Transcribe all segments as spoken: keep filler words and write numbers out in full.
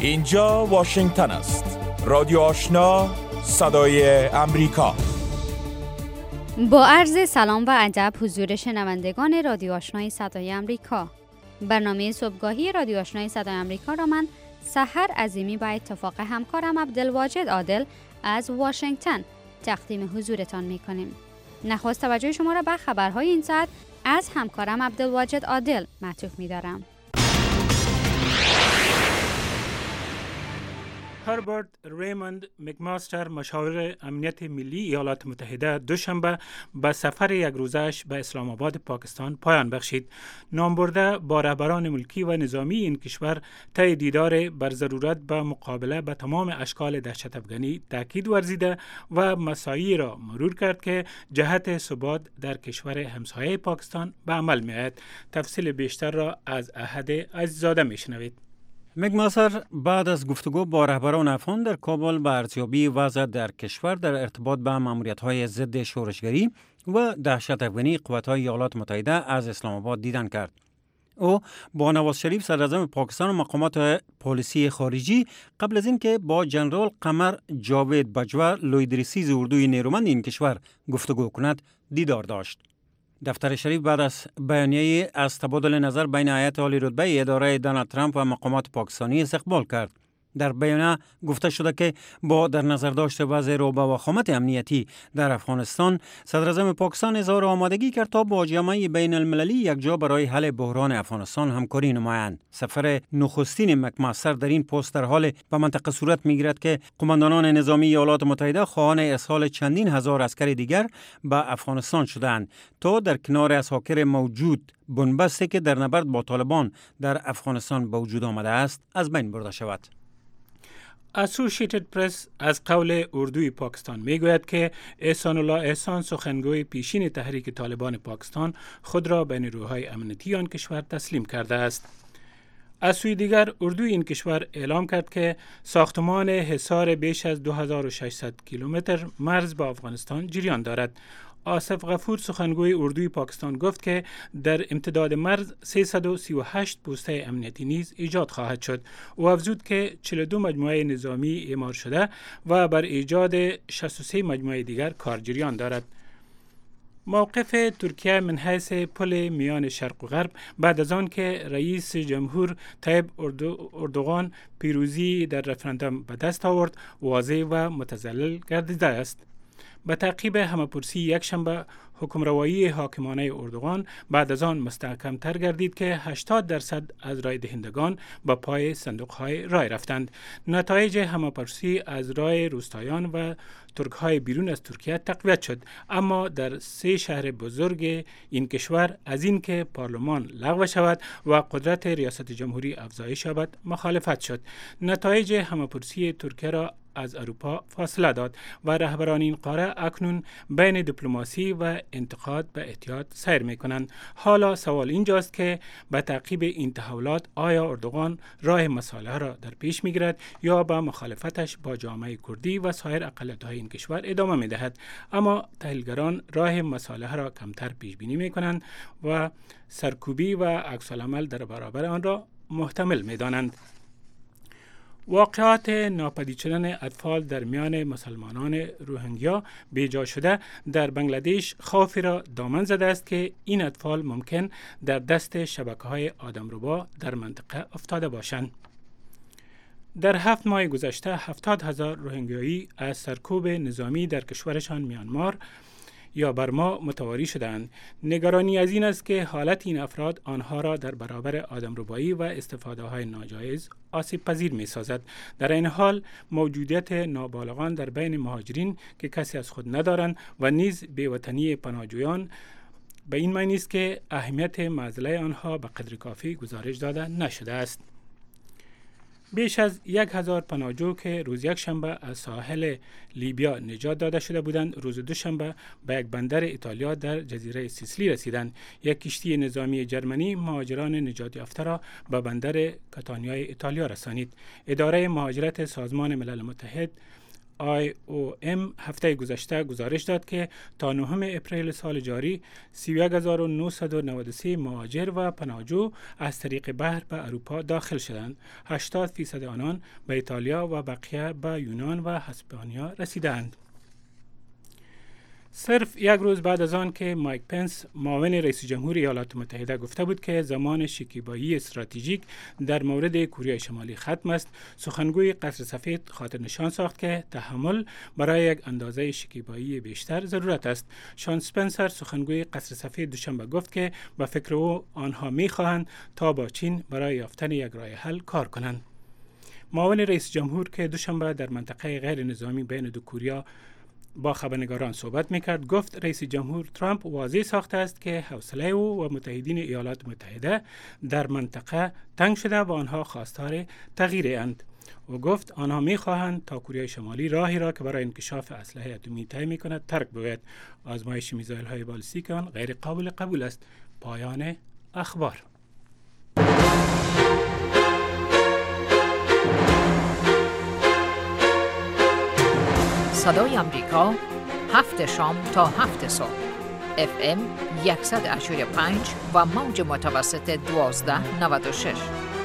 اینجا واشنگتن است. رادیو آشنا، صدای امریکا. با عرض سلام و ادب حضور شنوندگان رادیو آشنای صدای امریکا. برنامه صبحگاهی رادیو آشنای صدای امریکا را من سحر عظیمی با اتفاق همکارم عبدالواجد عادل از واشنگتن تقدیم حضورتان می‌کنیم. نخست توجه شما را به خبرهای این ساعت از همکارم عبدالواجد عادل معطوف می‌دارم. هربرت ریموند مکماستر مشاور امنیت ملی ایالات متحده دوشنبه به سفر یک روزش به اسلام آباد پاکستان پایان بخشید. نامبرده با رهبران ملکی و نظامی این کشور طی دیدار بر ضرورت به مقابله با تمام اشکال دهشت افغانی تاکید ورزیده و مساعی را مرور کرد که جهت ثبات در کشور همسایه پاکستان به عمل می‌آید. تفصیل بیشتر را از احد عزیزاده می‌شنوید. مکماستر بعد از گفتگو با رهبران افغان در کابل به ارزیابی وضع در کشور در ارتباط به ماموریت‌های ضد شورشگری و دهشت افغانی قوت‌های ایالات متحده از اسلام آباد دیدن کرد. او با نواز شریف صدراعظم پاکستان و مقامات پلیسی خارجی قبل از اینکه با جنرال قمر جاوید بجوا لویدریسیز اردوی نیرومند این کشور گفتگو کند دیدار داشت. دفتر شریف بعد از بیانیه از تبادل نظر بین هیئت عالی رتبه اداره دونالد ترامپ و مقامات پاکستانی استقبال کرد. در بیانیه گفته شده که با در نظر داشت وضع رو به وخامت امنیتی در افغانستان، صدراعظم پاکستان اظهار آمادگی کرد تا با جامعه بین المللی یکجا برای حل بحران افغانستان همکاری نمایند. سفر نخستین مکماستر در این پست در حال به منطقه صورت میگیرد که قماندانان نظامی ایالات متحده خواهان ارسال چندین هزار عسکر دیگر به افغانستان شدند تا در کنار اساکر موجود بنبستی که در نبرد با طالبان در افغانستان به وجود آمده است از بین برده شود. اسوسییتد پرس از قول اردوی پاکستان میگوید که احسان الله احسان سخنگوی پیشین تحریک طالبان پاکستان خود را به نیروهای امنیتی آن کشور تسلیم کرده است. از سوی دیگر اردوی این کشور اعلام کرد که ساختمان حصار بیش از دو هزار و ششصد کیلومتر مرز با افغانستان جریان دارد. آصف غفور سخنگوی اردوی پاکستان گفت که در امتداد مرز سیصد و سی و هشت پوسته امنیتی نیز ایجاد خواهد شد. او افزود که چهل و دو مجموعه نظامی اعمار شده و بر ایجاد شصت و سه مجموعه دیگر کار جریان دارد. موقف ترکیه من حیث پل میان شرق و غرب بعد از آن که رئیس جمهور طیب اردوغان پیروزی در رفراندوم به دست آورد واضح و متزلزل گردیده است. به تعقیب همه‌پرسی یک شنبه حکمروایی حاکمانه اردوغان بعد از آن مستحکم‌تر گردید که هشتاد درصد از رای دهندگان به پای صندوق‌های رای رفتند. نتایج همه‌پرسی از رای روستایان و ترک‌های بیرون از ترکیه تقویت شد، اما در سه شهر بزرگ این کشور از این که پارلمان لغو شود و قدرت ریاست جمهوری افزایش یابد مخالفت شد. نتایج همه‌پرسی ترکیه را از اروپا فاصله داد و رهبران این قاره اکنون بین دیپلماسی و انتقاد به احتیاط سیر می کنند. حالا سوال اینجاست که به تعقیب این تحولات آیا اردوغان راه مصالحه را در پیش می گیرد یا به مخالفتش با جامعه کردی و سایر اقلیت‌های این کشور ادامه می دهد. اما تحلیلگران راه مصالحه را کمتر پیش بینی می کنند و سرکوبی و عکس العمل در برابر آن را محتمل می دانند. واقعات ناپدید شدن اطفال در میان مسلمانان روهینگیا بیجا شده در بنگلادش خوفی را دامن زده است که این اطفال ممکن در دست شبکه‌های آدمربا در منطقه افتاده باشند. در هفت ماه گذشته هفتاد هزار روهینگیایی از سرکوب نظامی در کشورشان میانمار یا برما متواری شدند. نگرانی از این است که حالت این افراد آنها را در برابر آدمربایی و استفاده های ناجایز آسیب پذیر می سازد. در این حال موجودیت نابالغان در بین مهاجرین که کسی از خود ندارند و نیز بی‌وطنی پناهجویان به این معنی است که اهمیت معضله آنها به قدر کافی گزارش داده نشده است. بیش از یک هزار پناهجو که روز یک شنبه از ساحل لیبیا نجات داده شده بودند، روز دوشنبه به یک بندر ایتالیا در جزیره سیسیلی رسیدند. یک کشتی نظامی جرمنی مهاجران نجات یافته را به بندر کاتانیای ایتالیا رسانید. اداره مهاجرت سازمان ملل متحد آی او ام هفته گذشته گزارش داد که تا نهم اپریل سال جاری سی و یک هزار و نهصد و نود و سه مهاجر و پناهجو از طریق بحر به اروپا داخل شدند. هشتاد فیصد آنان به ایتالیا و بقیه به یونان و اسپانیا رسیدند. صرف یک روز بعد از آن که مایک پنس معاون رئیس جمهور ایالات متحده گفته بود که زمان شکیبایی استراتژیک در مورد کره شمالی ختم است، سخنگوی قصر سفید خاطر نشان ساخت که تحمل برای یک اندازه شکیبایی بیشتر ضرورت است. شان اسپنسر سخنگوی قصر سفید دوشنبه گفت که به فکر او آنها می‌خواهند تا با چین برای یافتن یک راه حل کار کنند. معاون رئیس جمهور که دوشنبه در منطقه غیر نظامی بین دو کره با خبرنگاران صحبت میکرد گفت رئیس جمهور ترامپ واضح ساخته است که حوصله او و متحدین ایالات متحده در منطقه تنگ شده و آنها خواستار تغییر اند. و گفت آنها میخواهند تا کره شمالی راهی را که برای انکشاف اسلحه اتمی طی میکند ترک بگوید. آزمایش میزایل های بالستیک آن غیر قابل قبول است. پایان اخبار. صدای امریکا، هفت شام تا هفت صبح، اف ام صد و هشتاد و پنج و موج متوسط دوازده نود و شش.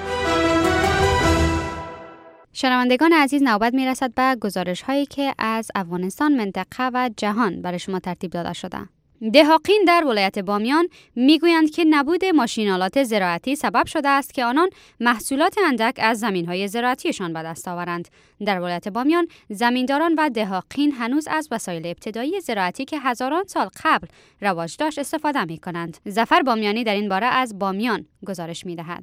شنوندگان عزیز، نوبت می رسد به گزارش هایی که از افغانستان، منطقه و جهان برای شما ترتیب داده شده. دهاقین در ولایت بامیان میگویند که نبود ماشین‌آلات زراعتی سبب شده است که آنان محصولات اندک از زمین‌های زراعتیشان به دست آورند. در ولایت بامیان زمینداران و دهاقین هنوز از وسایل ابتدایی زراعتی که هزاران سال قبل رواج داشت استفاده می‌کنند. ظفر بامیانی در این باره از بامیان گزارش می‌دهد.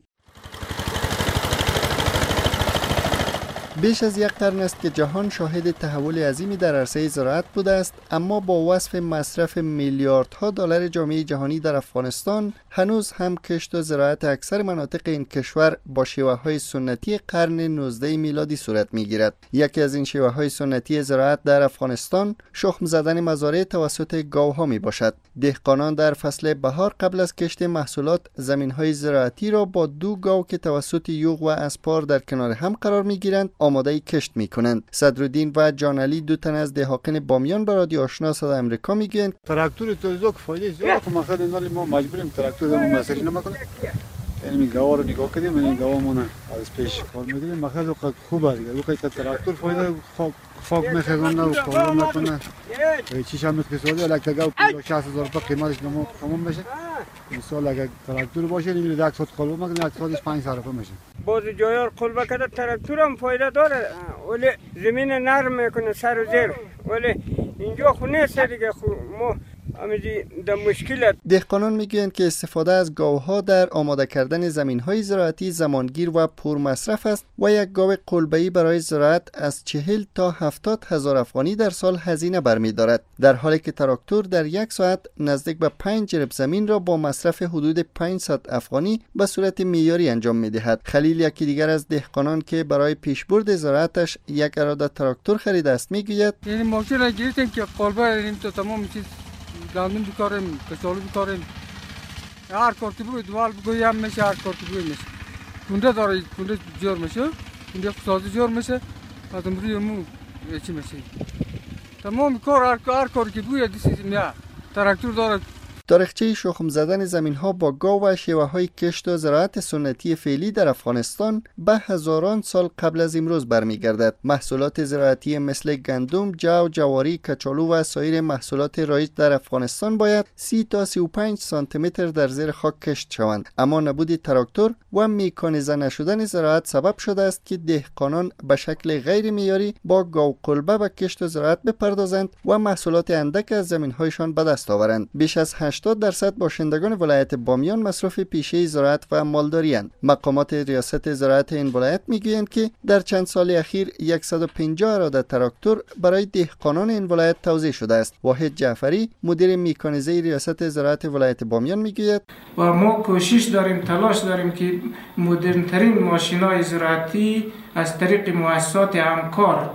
بیش از یک قرن است که جهان شاهد تحول عظیمی در عرصه زراعت بوده است، اما با وصف مصرف میلیاردها دلار جامعه جهانی در افغانستان هنوز هم کشت و زراعت اکثر مناطق این کشور با شیوه‌های سنتی قرن نوزدهم میلادی صورت می‌گیرد. یکی از این شیوه‌های سنتی زراعت در افغانستان شخم زدن مزارع توسط گاوها میباشد. دهقانان در فصل بهار قبل از کشت محصولات زمین‌های زراعتی را با دو گاو که توسط یوغ و اسپار در کنار هم قرار می‌گیرند آماده کشت می‌کنند. صدرالدین و جانعلی دو تن از دهاقین بامیان به رادیو آشنا صدای آمریکا میگویند تراکتور تو که فایده زیاد که ما خیلی نالی ما مجبوریم تراکتور ما مسئله نمیکنه. یعنی گاوا رو نگاه کردیم، این گاوامون از پیش کار می‌کنیم. ما خیلی خوبه دیگه. وقتی تراکتور فایده خوب فوق می‌خرن و کار می‌کنه. چیش هم اقتصادی الکتا گاو شصت هزار تا قیمتش نمو تمام میشه. مثلا اگر تراکتور باشه نمیره یک ساعت قلب میکنه، یک ساعتش پنج صرفه میشه. باز جایار قلب کرده تراکتور هم فایده داره، ولی زمین نرم میکنه سر و زیر، ولی اینجا خونه است دیگه. ما امیدی در مشکلت. دهقانان میگویند که استفاده از گاوها در آماده کردن زمین‌های زراعتی زمانگیر و پرمصرف است و یک گاو قلبه‌ای برای زراعت از چهل تا هفتاد هزار افغانی در سال هزینه برمی‌دارد، در حالی که تراکتور در یک ساعت نزدیک به پنج جرب زمین را با مصرف حدود پانصد افغانی به صورت معیاری انجام می‌دهد. خلیل یکی دیگر از دهقانان که برای پیشبرد زراعتش یک اراده تراکتور خریده است میگوید یعنی ماشین را گرفتیم که قلبه این تو تمام چیز گندم بکاریم، کسالو بکاریم، هر کارتی بگوی دوال بگوی هم میشه، هر کارتی بگوی میشه. کنده داره، کنده جور میشه، کنده اقتصادی جور میشه، از امروی مو چی میشه. تمام کار هر هر کاری که بگوی دیسی میا تراکتور داره. تاریخچه شخم زدن زمین‌ها با گاو و شیوه‌های کشت و زراعت سنتی فعلی در افغانستان به هزاران سال قبل از امروز برمیگردد. محصولات زراعتی مثل گندم، جو، جواری، کچالو و سایر محصولات رایج در افغانستان باید سی تا سی و پنج سانتی متر در زیر خاک کشت شوند، اما نبود تراکتور و مکانیزه نشدن زراعت سبب شده است که دهقانان به شکل غیر معیاری با گاو قلبه به کشت و زراعت بپردازند و محصولات اندک از زمین‌هایشان به دست آورند. بیش از هشتاد درصد باشندگان ولایت بامیان مصرف پیشه زراعت و مالداری اند. مقامات ریاست زراعت این ولایت میگویند که در چند سال اخیر صد و پنجاه اراده تراکتور برای دهقانان این ولایت توزیع شده است. واحد جعفری مدیر میکانیزه ریاست زراعت ولایت بامیان میگوید و ما کوشش داریم، تلاش داریم که مدرن ترین ماشین‌های زراعتی از طریق مؤسسات همکار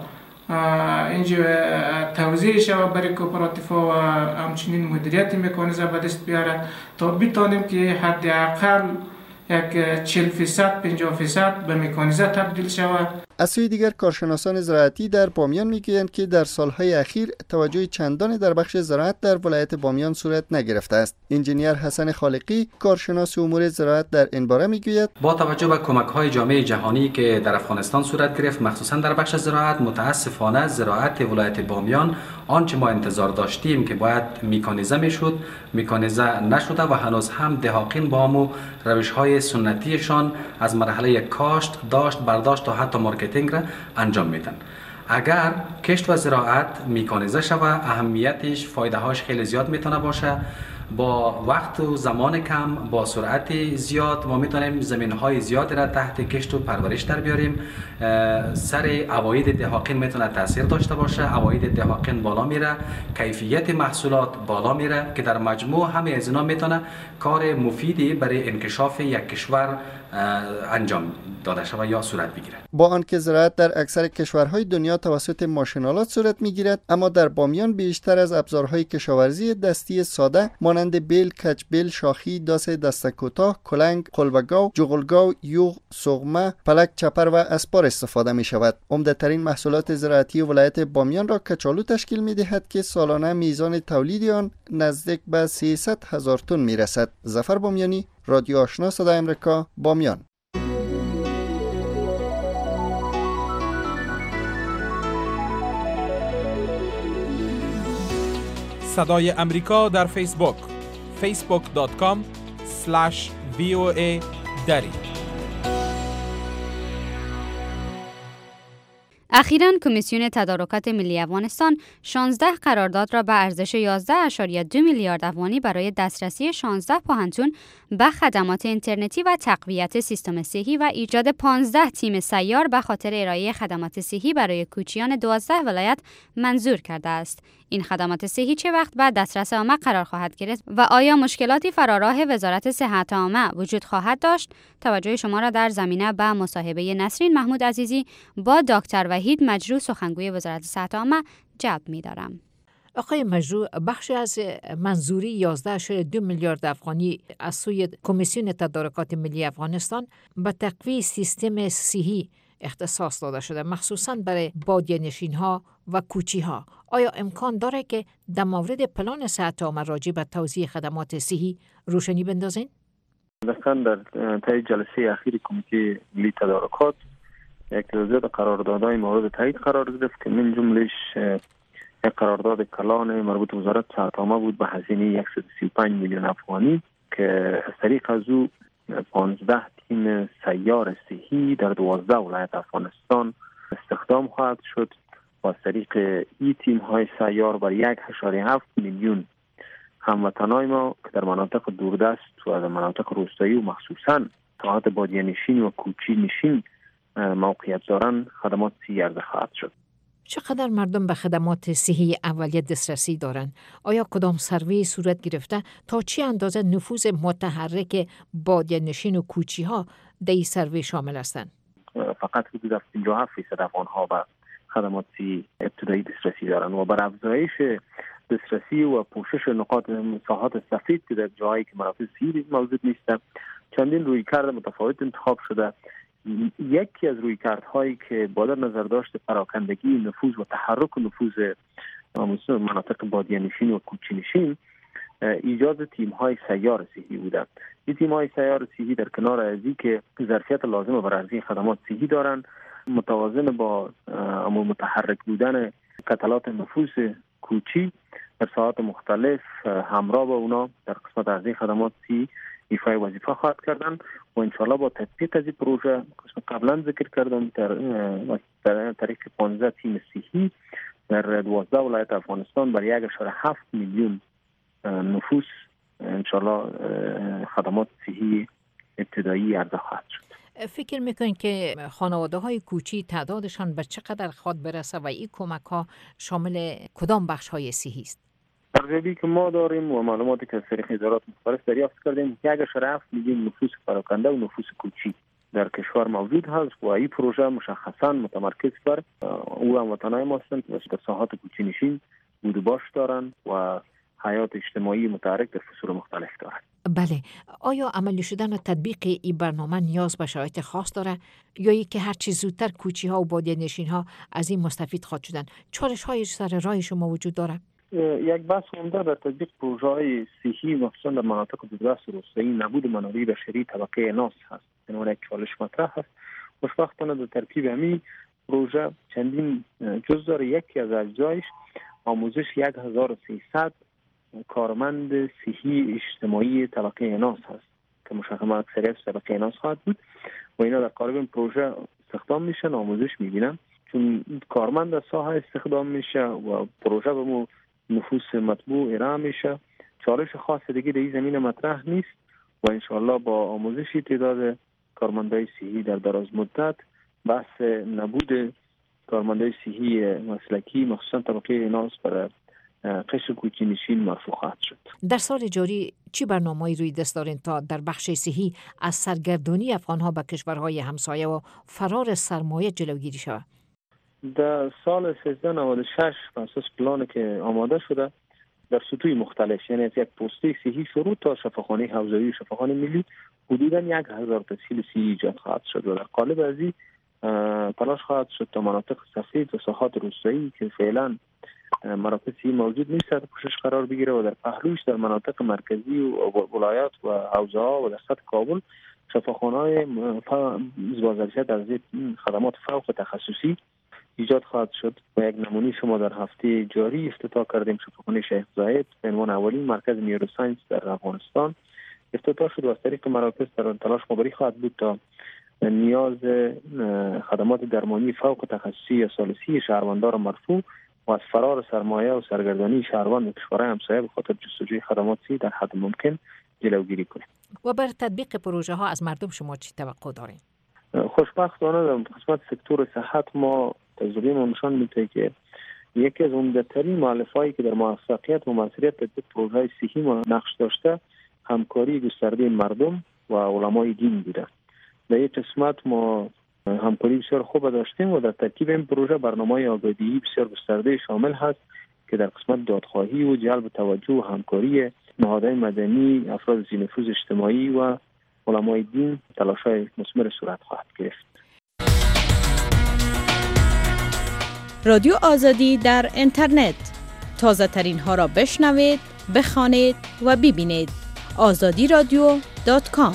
اینجا توزیع شود برای کوپراتیف‌ها و همچنین مدیریت مکانیزه به دست بیاره تا بتانیم که حداقل یک چهل فیصد پنجاه فیصد به مکانیزه تبدیل شود. از سوی دیگر کارشناسان زراعتی در بامیان میگویند که در سالهای اخیر توجه چندانی در بخش زراعت در ولایت بامیان صورت نگرفته است. انجینیر حسن خالقی کارشناس امور زراعت در این باره میگوید با توجه به کمک‌های جامعه جهانی که در افغانستان صورت گرفت، مخصوصا در بخش زراعت، متاسفانه زراعت ولایت بامیان آنچه ما انتظار داشتیم که باید میکانیزه میشد، میکانیزه نشده و هنوز هم دهاقین با همو روش‌های سنتیشان از مرحله کاشت، داشت، برداشت و حتی مارکتینگ را انجام میدن. اگر کشت و زراعت میکانیزه شود، اهمیتش، فایده هاش خیلی زیاد میتونه باشه. با وقت و زمان کم، با سرعت زیاد ما میتونیم زمین های زیاد را تحت کشت و پرورش در بیاریم. سر عواید دهاقین میتونه تاثیر داشته باشه، عواید دهاقین بالا میره، کیفیت محصولات بالا میره که در مجموع همه از اینا میتونه کار مفیدی برای انکشاف یک کشور انجام داده شود یا صورت بگیره. با آنکه زراعت در اکثر کشورهای دنیا توسط ماشین‌آلات صورت میگیرد، اما در بامیان بیشتر از ابزارهای کشاورزی دستی ساده مانند بیل، کچبیل، شاخی، داس دسته کوتاه، کلنگ، قلبگاو، جغلگاو، یوغ، سغمه، پلک، چپر و اسپار استفاده می شود. عمده‌ترین محصولات زراعتی ولایت بامیان را کچالو تشکیل می دهد که سالانه میزان تولید آن نزدیک به سیصد هزار تن می رسد. ظفر بامیانی، رادیو آشنا صدای آمریکا، بامیان. صدای امریکا در فیسبوک فیسبوک دات کام اسلش وی او ای دری. اخیراً کمیسیون تدارکات ملی افغانستان شانزده قرارداد را به ارزش یازده ممیز دو میلیارد افغانی برای دسترسی شانزده پاهنتون به خدمات اینترنتی و تقویت سیستم صحی و ایجاد پانزده تیم سیار به خاطر ارائه خدمات صحی برای کوچیان دوازده ولایت منظور کرده است. این خدمات صحی چه وقت به دسترس عامه قرار خواهد گرفت و آیا مشکلاتی فراراه وزارت صحت عامه وجود خواهد داشت؟ توجه شما را در زمینه به مصاحبه نسرین محمود عزیزی با دکتر وحید مجروح سخنگوی وزارت صحت عامه جلب می‌دارم. آقای مجروح، بخش از منظوری یازده ممیز دو میلیارد افغانی از سوی کمیسیون تدارکات ملی افغانستان به تقویت سیستم صحی اختصاص داده شده، مخصوصاً برای بادیه نشین ها و کوچی ها. آیا امکان داره که در مورد پلان صحت عامه راجع به توزیع خدمات صحی روشنی بندازین؟ دقیقاً در طی جلسه اخیر کمیته ملی تدارکات یک تعداد قراردادهای مورد تایید قرار گرفت که من جملهش یک قرارداد کلان مربوط به وزارت صحت عامه بود به هزینه صد و سی و پنج میلیون افغانی که از طریق از او پانزده تیم سیار صحی در دوازده ولایت افغانستان استخدام خواهد شد و از طریق این تیم های سیار بر یک و هفت میلیون هموطنای ما که در مناطق دوردست و در مناطق روستایی و مخصوصاً ساحات بادیه نشین و کوچی نشین موقعیت دارن خدمات صحی عرضه خواهد شد. چقدر مردم به خدمات صحی اولیه دسترسی دارند؟ آیا کدام سروی صورت گرفته تا چه اندازه نفوذ متحرک بادیه نشین و کوچی ها در این سروی شامل هستند؟ فقط حدود پنجاه و هفت درصد افغان ها به خدمات صحی ابتدایی دسترسی دارند و بر افزایش دسترسی و پوشش نقاط ساحات سفید که در جایی که مراکز صحی موجود نیست چندین رویکرد متفاوت انتخاب شده. یکی از رویکردهایی که با در نظر داشت پراکندگی نفوذ و تحرک نفوذ مناطق بادیه نشین و کوچی نشین ایجاد تیم های سیار صحی بوده. این تیم های سیار صحی در کنار از این که ظرفیت لازم برای ارزی خدمات صحی دارند، متوازن با متحرک بودن کتلات نفوذ کوچی در ساحات مختلف همراه با اونا در قسمت ارزی خدمات صحی ایفای وظیفه خواهد کردن و انشاءالله با تطبیق از این پروژه قبلا ذکر کردم در طریق پانزده تیم صحی در دوازده ولایت افغانستان بر یک و هفت میلیون نفوس انشاءالله خدمات صحی ابتدایی عرضه خواهد شد. فکر میکنین که خانواده های کوچی تعدادشان به چقدر خواهد برسه و این کمک ها شامل کدام بخش های صحی است؟ تجربی که ما داریم و معلوماتی که از طریق ادارات مختلف دریافت کردیم یک و هفت میلیون نفوس پراکنده و نفوس کوچی در کشور موجود هست و این پروژه مشخصا متمرکز بر او هموطنان ما هستند که در ساحات کوچی نشین بود و باش دارند و حیات اجتماعی متحرک در فصول مختلف دارد. بله، آیا عملی شدن و تطبیق این برنامه نیاز به شرایط خاص داره یا ای که هر چی زودتر کوچی ها و بادیه نشین ها از این مستفید خواهد شدن؟ چالش های سر راه شما وجود داره؟ یک بحث عمده در تطبیق پروژه های صحی مخصوصا در مناطق دورتر روستایی نبود منابع بشری طبقه ناس هست. این یک چالش مطرح هست. خوشبختانه در ترکیب همین پروژه چندین جز داره. یکی از اجزایش آموزش یک هزار و سیصد کارمند صحی اجتماعی طبقه ناس هست که مشخصا اکثریت طبقه ناس خواهد بود و اینا در قالب این پروژه استخدام میشن، آموزش میبینن. چون کارمند از ساحه استخدام میشه و پروژه به مو نفوس مطبوع ارائه میشه، چالش خاص دیگه در این زمینه مطرح نیست و انشاءالله با آموزشی تعداد کارمندای صحی در دراز مدت بحث نبود کارمندای صحی مسلکی مخصوصا طبقه ناس برای قشر کوچی نشین مرفوع خواهد شد. در سال جاری چی برنامه‌ای روی دست دارین تا در بخش صحی از سرگردانی افغان‌ها به کشورهای همسایه و فرار سرمایه جلوگیری شود؟ در سال سیزده نود و شش بر اساس پلانی که آماده شده در سطوح مختلف، یعنی از یک پسته صحی شروع تا شفاخانه حوزوی و شفاخانه ملی حدوداً یک هزار تسهیل صحی ایجاد خواهد شد و در قالب از این تلاش خواهد شد تا مناطق سفید و ساحات روستایی که فعلا مراکز صحی موجود نیست در کوشش قرار بگیره و در پهلوش در مناطق مرکزی و ولایات و حوزه ها و در سطح کابل شفاخانه‌های بازرسی در خدمات فوق تخصصی ایجاد خواهد شد و یک نمونه شما در هفته جاری افتتاح کردیم. شفاخانه شیخ زاید به عنوان اولین مرکز نیوروساینس در افغانستان افتتاح شد و از طریق مراکز در تلاش مبری خواهد بود تا نیاز خدمات درمانی فوق تخصصی یا ثالثی شهروندان را مرفوع و از فرار سرمایه و سرگردانی شهروند و کشورهای همسایه به خاطر جستجوی خدمات صحی در حد ممکن جلوگیری کنیم. و بر تطبیق پروژه ها از مردم شما چی توقع دارین؟ خوشبختانه در قسمت سکتور صحت ما تجربه ما نشان میده که یکی از عمده‌ترین مؤلفه‌ای که در موفقیت و موثریت تطبیق پروژه‌های صحی ما نقش داشته همکاری گسترده مردم و علمای دین بوده. در این قسمت ما همکاری بسیار خوب داشتیم و در ترکیب این پروژه برنامه‌های آگاهی بسیار گسترده شامل هست که در قسمت دادخواهی و جلب توجه و همکاری نهادهای مدنی، افراد ذی نفوذ اجتماعی و علمای دین تلاش‌های مثمر صورت خواهد گرفت. رادیو آزادی در اینترنت، تازه ترین ها را بشنوید، بخوانید و ببینید. آزادی رادیو دات کام.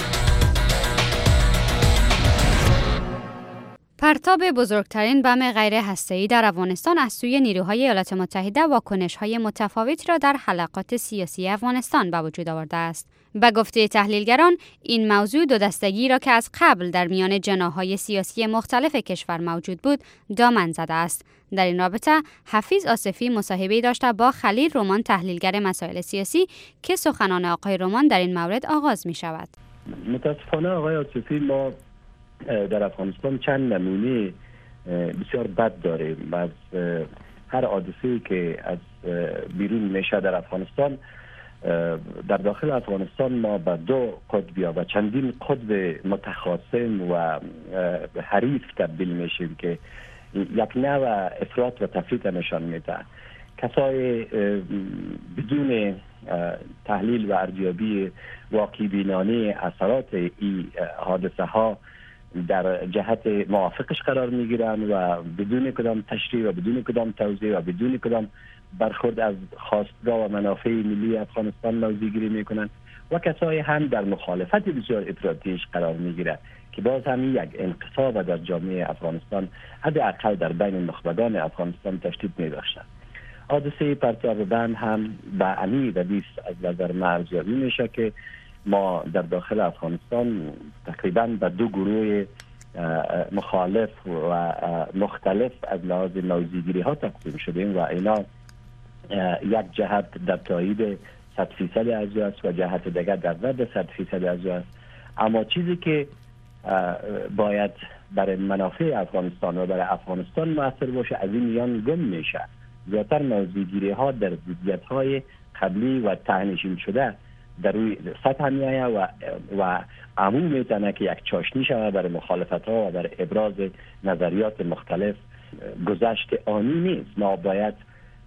پرتاب بزرگترین بم غیر هسته‌ای در افغانستان از سوی نیروهای ایالات متحده واکنش‌های متفاوتی را در حلقات سیاسی افغانستان به وجود آورده است. به گفته تحلیلگران، این موضوع دو دستگی را که از قبل در میان جناح‌های سیاسی مختلف کشور موجود بود، دامن زده است. در این رابطه حفیظ آصفی مصاحبه‌ای داشته با خلیل رمان، تحلیلگر مسائل سیاسی، که سخنان آقای رمان در این مورد آغاز می شود. متاسفانه آقای آصفی، ما در افغانستان چند نمونه بسیار بد داریم. از هر حادثه‌ای که از بیرون میشه در افغانستان، در داخل افغانستان ما به دو قطب یا به چندین قطب متخاصم و حریف تبدیل میشیم که یک نوع افراط و تفریط نشان میده. کسای بدون تحلیل و ارزیابی واقع بینانه اثرات این حادثه ها در جهت موافقش قرار میگیرن و بدون کدام تشریح و بدون کدام توضیح و بدون کدام برخورد از خواستگاه و منافع ملی افغانستان موضع‌گیری میکنن و کسایی هم در مخالفت بسیار افراطیش قرار میگیرن که باز هم یک انقساط در جامعه افغانستان حداقل در بین نخبگان افغانستان تشدید می‌بخشد. حادثه پرتاب بم هم به امی و بیست از نظر ما ارزیابی میشه که ما در داخل افغانستان تقریبا به دو گروه مخالف و مختلف از لحاظ موضع‌گیری ها تقسیم شدیم و اینا یک جهت در تایید صد فیصد از است و جهت دیگر در رد صد فیصد از است. اما چیزی که باید برای منافع افغانستان و برای افغانستان مؤثر باشه از این میان گم میشه. زیادتر موضع‌گیری ها در ضدیت های قبلی و تهنشین شده در روی سطح میایه و و عموم میتونه که یک چاشنی شود برای مخالفت ها و برای ابراز نظریات مختلف. گذشت آنی نیست. ما باید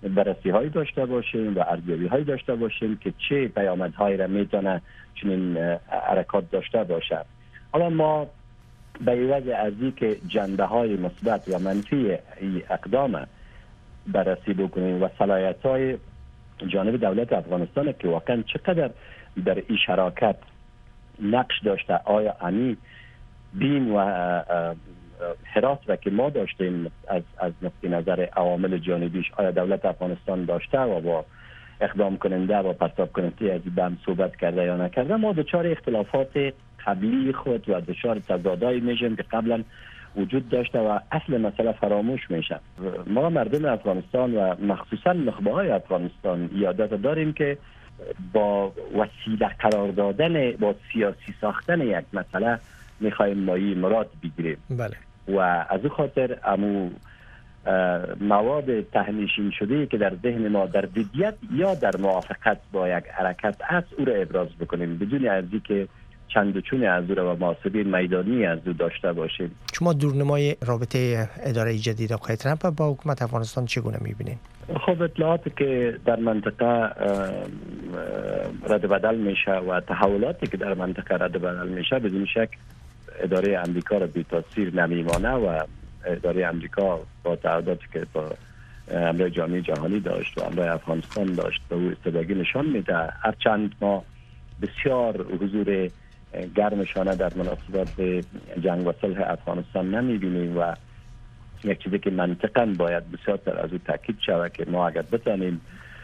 بررسی هایی داشته باشیم و ارزیابی هایی داشته باشیم که چه پیامدهایی را میتونه چنین حرکات داشته باشه. حالا ما به عوض از اینکه جنبه های مثبت و منفی این اقدام بررسی بکنیم و صلاحیت های جانب دولت افغانستان که واقعا چقدر در این شراکت نقش داشته، آیا امی بین و حراس و که ما داشتیم از از نقطه نظر عوامل جانبیش، آیا دولت افغانستان داشته و با اقدام کننده و پرتاب کننده از این بهم صحبت کرده یا نکرده، ما دچار اختلافات قبلی خود و دچار تضادایی میشیم که قبلا وجود داشته و اصل مسئله فراموش میشه. ما مردم افغانستان و مخصوصا نخبه های افغانستان یادت داریم که با وسیله قرار دادن، با سیاسی ساختن یک مسئله میخوایم مایی مراد بگیریم. بله. و از او خاطر امو مواد تهنشین شده که در ذهن ما در ضدیت یا در موافقت با یک حرکت است او را ابراز بکنیم بدون ارزی که چند و چون از او و محاسبه میدانی از او داشته باشیم. شما دورنمای رابطه اداره جدید آقای ترامپ با حکومت افغانستان چگونه میبینید؟ خب اطلاعاتی که در منطقه رد بدل میشه و تحولاتی که در منطقه رد بدل میشه بدون شک اداره امریکا را بی تاثیر نمیمانه و اداره امریکا با تعهداتی که با امروی جامعه جهانی داشت و امروی افغانستان داشت به او استفاده نشان میده. هرچند ما بسیار حضور گرمشانه در مناسبات به جنگ و صلح افغانستان نمیبینیم و یک چیزی که منطقاً باید بسیار تر از او تاکید شود که ما اگر بتانیم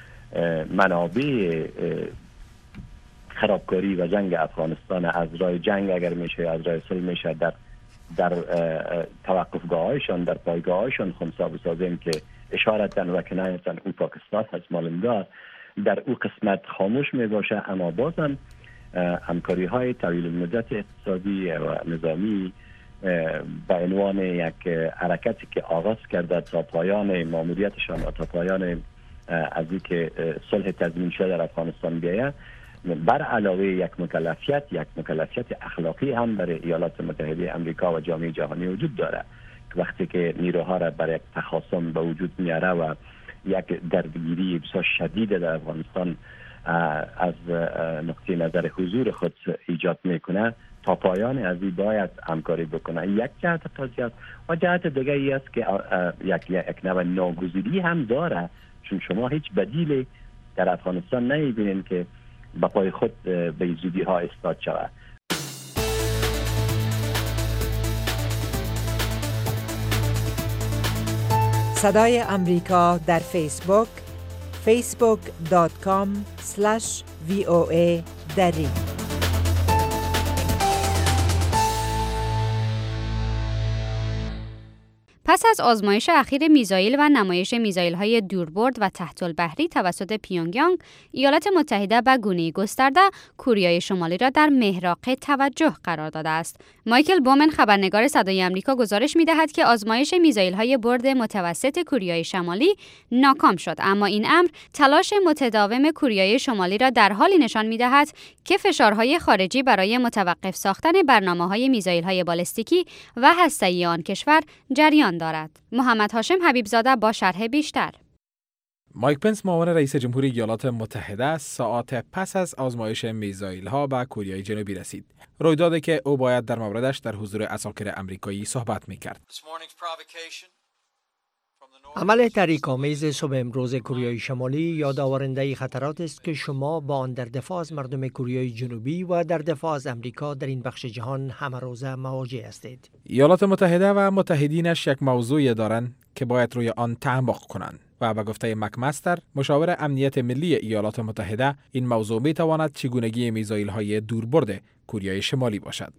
منابع خرابکاری و جنگ افغانستان از راه جنگ اگر میشه از راه صلح میشه در در توقفگاه هایشان در پایگاه هایشان خونسا بسازیم که اشارتاً و کنایتاً او پاکستان هست مالنگار در او قسمت خاموش می باشه، اما بازم همکاری های طویل مدت اقتصادی و نظامی به عنوان یک حرکتی که آغاز کرده تا پایان ماموریتشان و تا پایان از اینکه صلح تضمین شده در افغانستان بیاید، بر علاوه یک مکلفیت یک مکلفیت اخلاقی هم برای ایالات متحده امریکا و جامعه جهانی وجود داره که وقتی که نیروها را برای یک تخاصم به وجود میاره و یک درگیری بسیار شدید در افغانستان از نقطه نظر حضور خود ایجاد میکنه، تا پایان از این باید همکاری بکنه. یک جهت قضیه است و جهت دیگه ای است که یک یک نوع ناگزیری هم داره، چون شما هیچ بدیلی در افغانستان نمیبینید که با پای خود به زودی ها استاد شود. صدای امریکا در فیسبوک فیسبوک دات کام اسلش وی او ای دری. پس از آزمایش اخیر میزایل و نمایش میزایل‌های دوربرد و تحت البحری توسط پیونگیانگ، ایالات متحده به گونه‌ای گسترده کوریای شمالی را در محراق توجه قرار داده است. مایکل بومن خبرنگار صدای آمریکا گزارش می‌دهد که آزمایش میزایل‌های برد متوسط کوریای شمالی ناکام شد، اما این امر تلاش متداوم کوریای شمالی را در حالی نشان می‌دهد که فشارهای خارجی برای متوقف ساختن برنامه‌های میزایل‌های بالستیکی و هسته‌ای آن کشور جریان دارد. محمد هاشم حبیبزاده با شرح بیشتر. مایک پنس معاون رئیس جمهور ایالات متحده ساعات پس از آزمایش میزایل‌ها به کوریای جنوبی رسید. رویدادی که او باید در موردش در حضور عساکر آمریکایی صحبت می‌کرد. عمل تحریک‌آمیز صبح امروز کوریای شمالی یادآورنده خطرات است که شما با آن در دفاع از مردم کوریای جنوبی و در دفاع از امریکا در این بخش جهان همه روزه مواجه هستید. ایالات متحده و متحدینش یک موضوعی دارند که باید روی آن تعمق کنند و به گفته مکمستر مشاور امنیت ملی ایالات متحده این موضوع می تواند چگونگی میزایل‌های دوربرد کوریای شمالی باشد.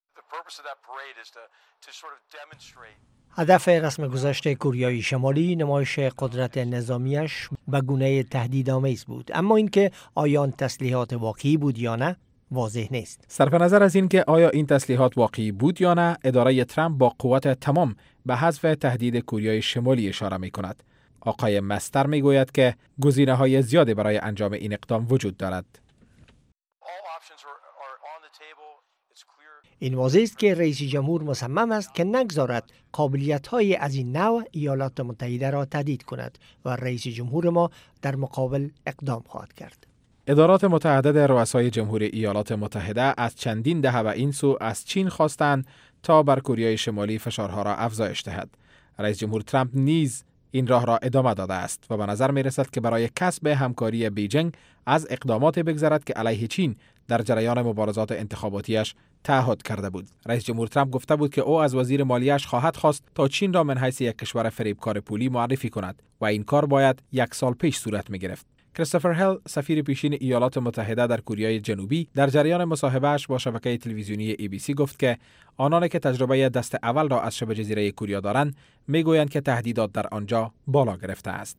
هدف رسم گذشته کوریای شمالی نمایش قدرت نظامیش به گونه تهدیدآمیز بود، اما اینکه آیا آن تسلیحات واقعی بود یا نه واضح نیست. صرف نظر از اینکه آیا این تسلیحات واقعی بود یا نه، اداره ترامپ با قوت تمام به حذف تهدید کوریای شمالی اشاره می کند. آقای مستر می گوید که گزینه‌های زیادی برای انجام این اقدام وجود دارد. این واضح است که رئیس جمهور مصمم است که نگذارد قابلیت‌های از این نوع ایالات متحده را تهدید کند و رئیس جمهور ما در مقابل اقدام خواهد کرد. ادارات متعدد رؤسای جمهوری ایالات متحده از چندین دهه و این سو از چین خواستند تا بر کره شمالی فشارها را افزایش دهد. رئیس جمهور ترامپ نیز این راه را ادامه داده است و به نظر می رسد که برای کسب همکاری بیجینگ از اقدامات بگذرد که علیه چین در جریان مبارزات انتخاباتیش تعهد کرده بود. رئیس جمهور ترامپ گفته بود که او از وزیر مالیه‌اش خواهد خواست تا چین را من حیث یک کشور فریبکار پولی معرفی کند و این کار باید یک سال پیش صورت می گرفت. کریستوفر هل، سفیر پیشین ایالات متحده در کره جنوبی، در جریان مصاحبه‌اش با شبکه تلویزیونی ای بی سی گفت که آنانی که تجربه دست اول را از شبه جزیره کره دارند میگویند که تهدیدات در آنجا بالا گرفته است.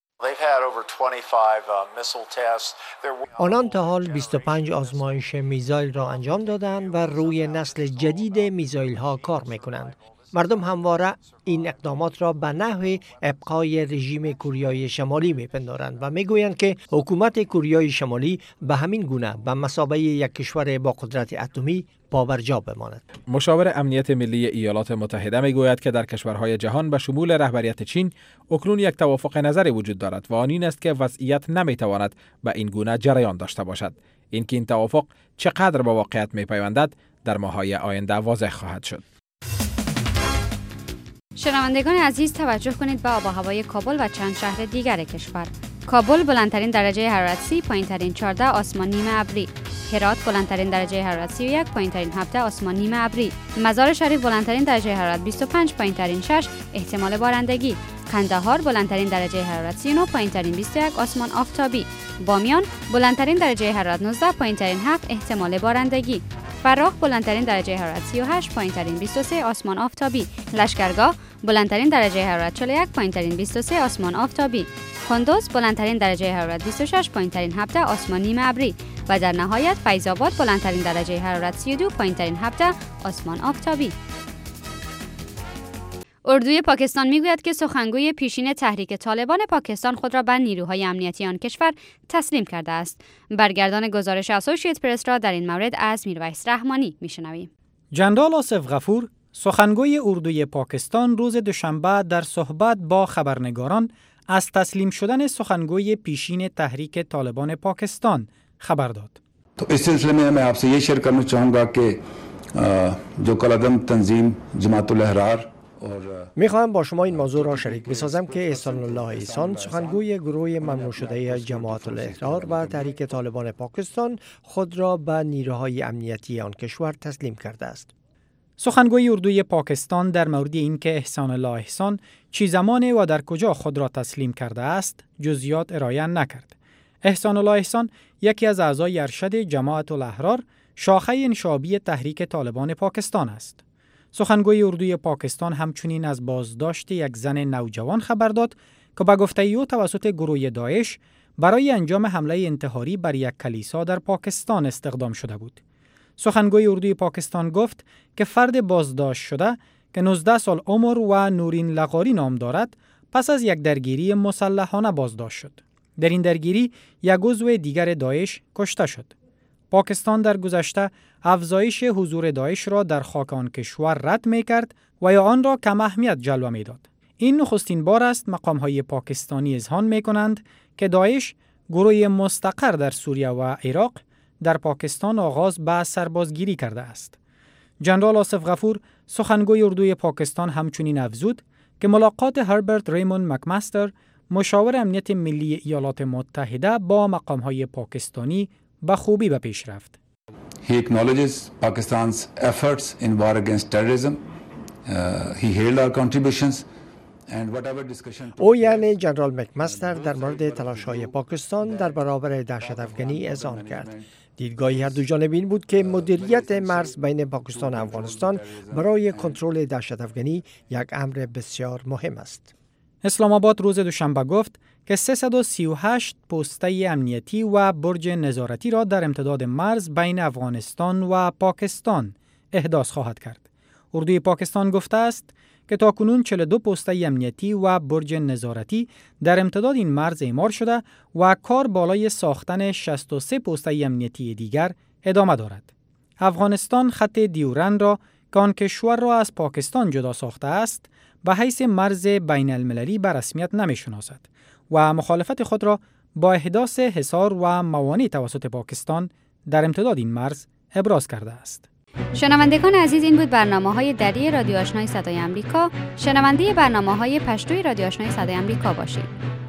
آنان تا حال بیست و پنج آزمایش میزایل را انجام دادند و روی نسل جدید میزایل ها کار میکنند. مردم همواره این اقدامات را به نحو ابقای رژیم کره شمالی میپندارند و میگویند که حکومت کره شمالی به همین گونه به مثابه یک کشور با قدرت اتمی پابرجا بماند. مشاور امنیت ملی ایالات متحده میگوید که در کشورهای جهان به شمول رهبریت چین اکنون یک توافق نظری وجود دارد و آن این است که وضعیت نمیتواند به این گونه جریان داشته باشد. اینکه این توافق چقدر با واقعیت میپیوندد در ماه‌های آینده واضح خواهد شد. شنوندگان عزیز، توجه کنید به آب و هوای کابل و چند شهر دیگر کشور. کابل بلندترین درجه حرارت سی، پایین‌ترین چهارده، آسمان نیمه ابری. هرات بلندترین درجه حرارت سی و یک، پایین‌ترین هفده، آسمان نیمه ابری. مزار شریف بلندترین درجه حرارت بیست و پنج، پایین‌ترین شش، احتمال بارندگی. قندهار بلندترین درجه حرارت سی و نه، پایین‌ترین بیست و یک، آسمان آفتابی. بامیان بلندترین درجه حرارت نوزده، پایین‌ترین هفت، احتمال بارندگی. فرخ بلندترین درجه حرارت سی و هشت، پایین‌ترین بیست و سه، آسمان آفتابی. لشکرگاه بلندترین درجه حرارت چهل و یک، پایین‌ترین بیست و سه، آسمان آفتابی. کندوز بلندترین درجه حرارت بیست و شش، پایین‌ترین هفده، آسمان نیمه ابری. و در نهایت فیض آباد بلندترین درجه حرارت سی و دو، پایین‌ترین هفده، آسمان آفتابی. اردوی پاکستان میگوید که سخنگوی پیشین تحریک طالبان پاکستان خود را به نیروهای امنیتی آن کشور تسلیم کرده است. برگردان گزارش اسوسییت پرس را در این مورد از میرویس رحمانی میشنویم. جنرال آصف غفور، سخنگوی اردوی پاکستان، روز دوشنبه در صحبت با خبرنگاران از تسلیم شدن سخنگوی پیشین تحریک طالبان پاکستان خبر داد. तो इस सिलसिले में मैं आपसे ये शेयर करना चाहूँगा कि जो कलअदम तंजीम जमातुल अहरार میخواهم با شما این موضوع را شریک بسازم که احسان الله احسان، سخنگوی گروه ممنوع شده جماعت الاحرار و تحریک طالبان پاکستان، خود را به نیروهای امنیتی آن کشور تسلیم کرده است. سخنگوی اردوی پاکستان در مورد اینکه احسان الله احسان چی زمان و در کجا خود را تسلیم کرده است جزئیات ارائه نکرد. احسان الله احسان یکی از اعضای ارشد جماعت الاحرار، شاخه انشابی تحریک طالبان پاکستان است. سخنگوی اردوی پاکستان همچنین از بازداشت یک زن نوجوان خبر داد که به گفته او توسط گروه داعش برای انجام حمله انتحاری بر یک کلیسا در پاکستان استخدام شده بود. سخنگوی اردوی پاکستان گفت که فرد بازداشت شده که نوزده سال عمر و نورین لغاری نام دارد پس از یک درگیری مسلحانه بازداشت شد. در این درگیری یک عضو دیگر داعش کشته شد. پاکستان در گذشته افزایش حضور داعش را در خاک آن کشور رد می کرد و یا آن را کم اهمیت جلوه می داد. این نخستین بار است مقام‌های پاکستانی اذعان می کنند که داعش، گروه مستقر در سوریه و عراق، در پاکستان آغاز به سربازگیری کرده است. جنرال آصف غفور، سخنگوی اردوی پاکستان، همچنین افزود که ملاقات هربرت ریموند مکمستر، مشاور امنیت ملی ایالات متحده، با مقام‌های پاکستانی به خوبی به پیش رفت. He acknowledges Pakistan's efforts in war against terrorism. Uh, he hailed our contributions and whatever discussion. او یعنی جنرال مکمستر در مورد تلاش‌های پاکستان در برابر دهشت افغانی اذعان کرد. دیدگاه هر دو جانب این بود که مدیریت مرز بین پاکستان و افغانستان برای کنترل دهشت افغانی یک امر بسیار مهم است. اسلام آباد روز دوشنبه گفت که سیصد و سی و هشت پسته امنیتی و برج نظارتی را در امتداد مرز بین افغانستان و پاکستان احداث خواهد کرد. اردوی پاکستان گفته است که تاکنون چهل و دو پسته امنیتی و برج نظارتی در امتداد این مرز اعمار شده و کار بالای ساختن شصت و سه پسته امنیتی دیگر ادامه دارد. افغانستان خط دیورن را که آن کشور را از پاکستان جدا ساخته است به حیث مرز بین المللی به رسمیت نمی‌شناسد و مخالفت خود را با احداث حصار و موانع توسط پاکستان در امتداد این مرز ابراز کرده است. شنوندگان عزیز، این بود برنامه‌های دری رادیو آشنای صدای آمریکا. شنونده برنامه‌های پشتوی رادیو آشنای صدای آمریکا باشید.